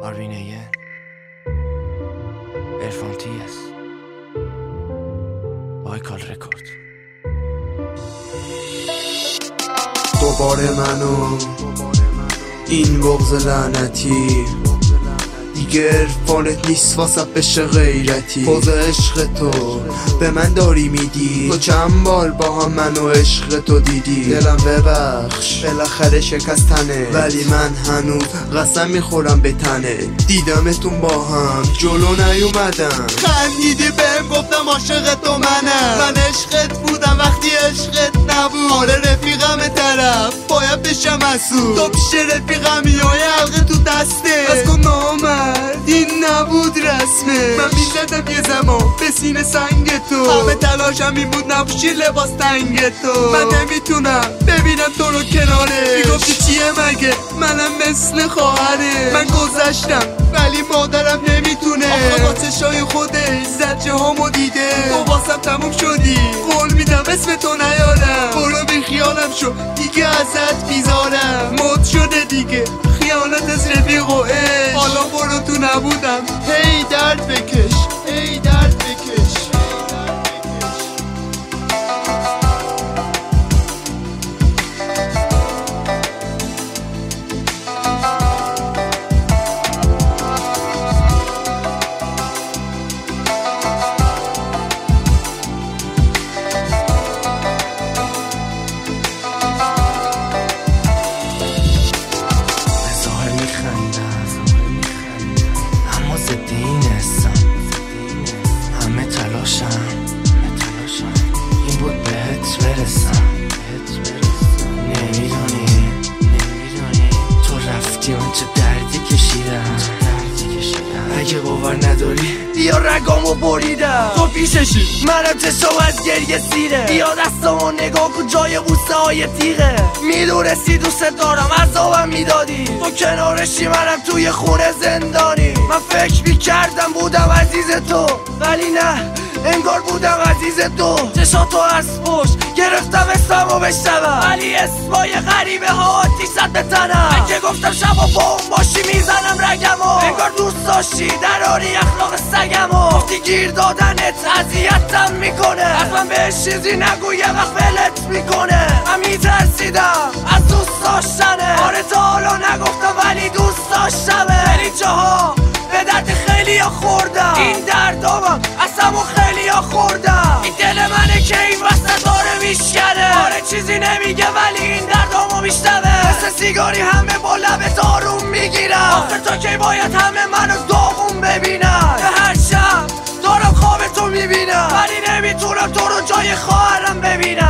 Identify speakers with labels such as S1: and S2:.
S1: آربینیه ارفانتیس بایکال رکورد.
S2: دوباره منو این بغض لعنتی دیگه عرفانت نیست واسه بشه غیرتی. پوز عشق تو به من داری میدی، تو چند بار با هم منو عشق تو دیدی. دلم ببخش بالاخره شکستنه، ولی من هنوز قسم میخورم به تنه. دیدمتون با هم جلو نیومدم، خندیدی بهم گفتم عاشق تو منم. من عشقت بودم وقتی عشقت نبود. آره رفیقم طرف باید بشم مسئول، تو پیش رفیقم یای حلقه تو دسته. از کن نامرد این نبود رسمه، من میزدم یه زمان به سینه سنگ تو. همه تلاشم این بود نپوشی لباس تنگ تو. من نمیتونم ببینم تو رو کناره، میگفتی چیه مگه منم مثل خواهره. من گذشتم ولی مادرم نمیتونه، آخه با چشای خودش زجه هامو دیده. تو واسم تموم شدی قول میدم اسم تو نیارم. برو بی خیالم شو دیگه ازت بیزارم. مد شده دیگه خیانت از رفیق و عشق، حالا برو تو نبودم هی درد بکش هی درد بکش.
S1: اما ضد این هستم، همه تلاشم این بود بهت برسم. نمیدونی تو رفتی اون چه دردی کشیدم. اگه باور نداری بیا رگامو بریدم. تو پیششی منم چشم از گریه سیره. بیا دستامو نگاه کن جای بوسه های تیغه. میدونستی دوست دارم عذابم میدادی، تو کنارشی منم توی خونه زندانی. من فکر میکردم بودم عزیز تو، ولی نه انگار بودم عزیز تو. چشاتو از پشت گرفتم اسممو بشنوم، ولی اسمای غریبه ها آتیش زد به تنم. اگه گفتم شبا با اون باشی میزنم رگمو، انگار دوست داشتی دراری اخلاق سگمو. گفتی گیر دادنت اذیتم میکنه، حتما بهش چیزی نگویه غفلت میکنه. من میترسیدم از دوست داشتنه، آره تا حالا نگفتم ولی دوست داشتمه. خیلی جاها به درد خیلی ها خوردم، این دردامم اصلا خیلی ها خوردم. این دل منه که این وسط داره میشکنه، آره چیزی نمیگه ولی این دردامو میشنوه. مثل سیگاری همه با لبت آروم میگیرم، آخر تا کی باید همه منو داغون ببینن. به هر شب دارم خواب تو میبینم، ولی نمیتونم تو رو جای خواهرم ببینم.